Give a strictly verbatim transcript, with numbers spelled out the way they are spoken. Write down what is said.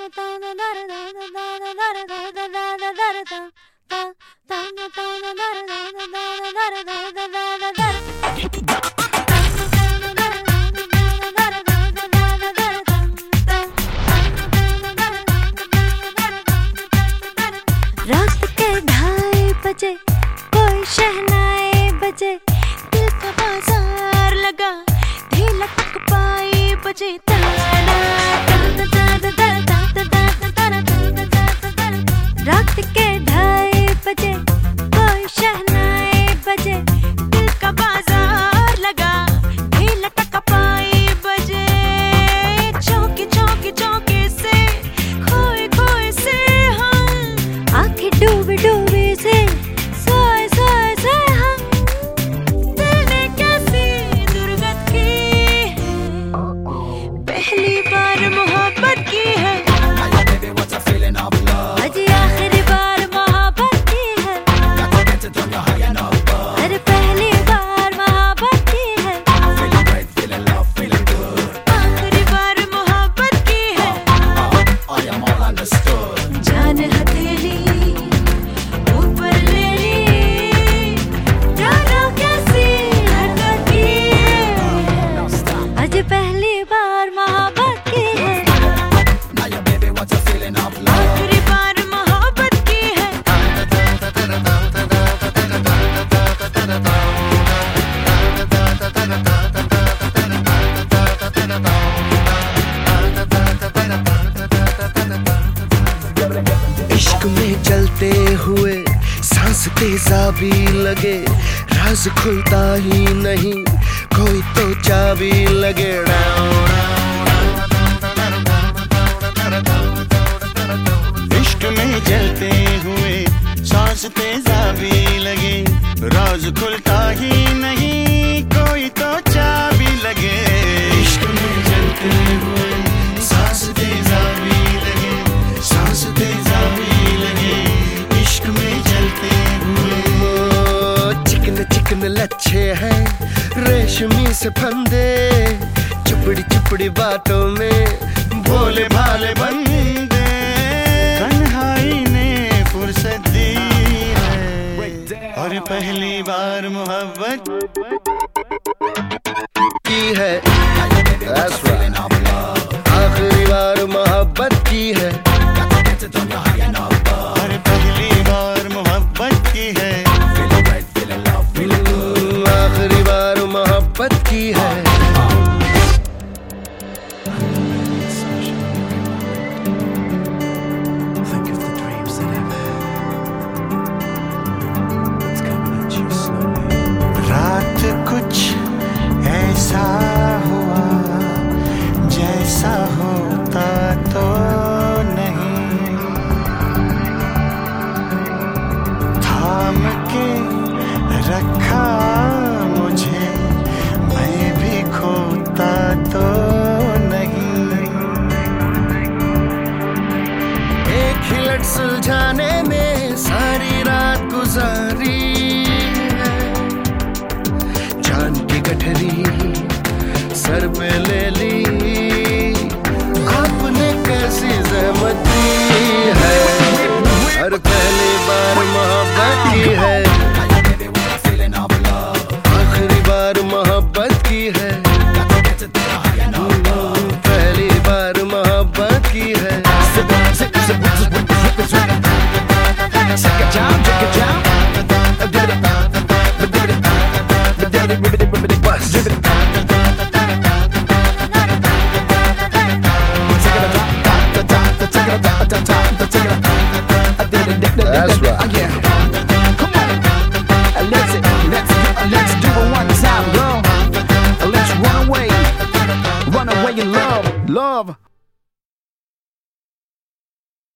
बजे कोई शहनाई बजे, दिल का बाजार लगा ढीला तक पाई बजे। रात के ढाई बजे कोई शहनाई बजे, दिल का बाजार लगा ढीला तक पाई बजे। चौकी चौकी चौकी से खोए खोए से हम आंखें डूबे डूबे से सोए सोए से हम। दिल ने कैसी दुर्गत की है, पहली बार मोहब्बत की है, आज आखिरी बार मोहब्बत की है। अरे पहली बार मोहब्बत की है, आखिरी बार मोहब्बत की है। जान हथेली ऊपर ले ली, जानो कैसी हरकत की है, आज पहली बार मोहब्बत की है, आखिरी बार मोहब्बत की है। इश्क में चलते हुए सांस तेजाबी लगे, राज खुलता ही नहीं कोई तो चाबी लगे। इश्क में चलते हुए सांस तेजाबी लगे, राज खुलता ही नहीं कोई तो चाबी लगे। इश्क में चलते हुए सांस तेजाबी लगे, सांस तेजाबी लगे, इश्क में चलते हुए। चिकन चिकन लच्छे हैं रेशमी से फंदे, चुपड़ी चुपड़ी बातों में भोले भाले बंदे। तन्हाई ने फुर्सत दी है और पहली बार मोहब्बत की है। That's right. आखिरी बार मोहब्बत की है, और पहली बार मोहब्बत की है, आखिरी बार मोहब्बत की है। रात कुछ ऐसा हुआ जैसा होता तो नहीं, थाम के रखा मुझे मैं भी खोता तो नहीं। एक ही लट सुलझाने में सारी रात गुजारी है, जान की गठरी सर पे ले ली, आपने कैसी जहमत दी है, हर पहली बार मोहब्बत की है, आखिरी बार मोहब्बत की है, पहली बार मोहब्बत की है। That's right. Yeah. Come on. Let's let's let's do it one time, girl. Let's run away, run away in love, love.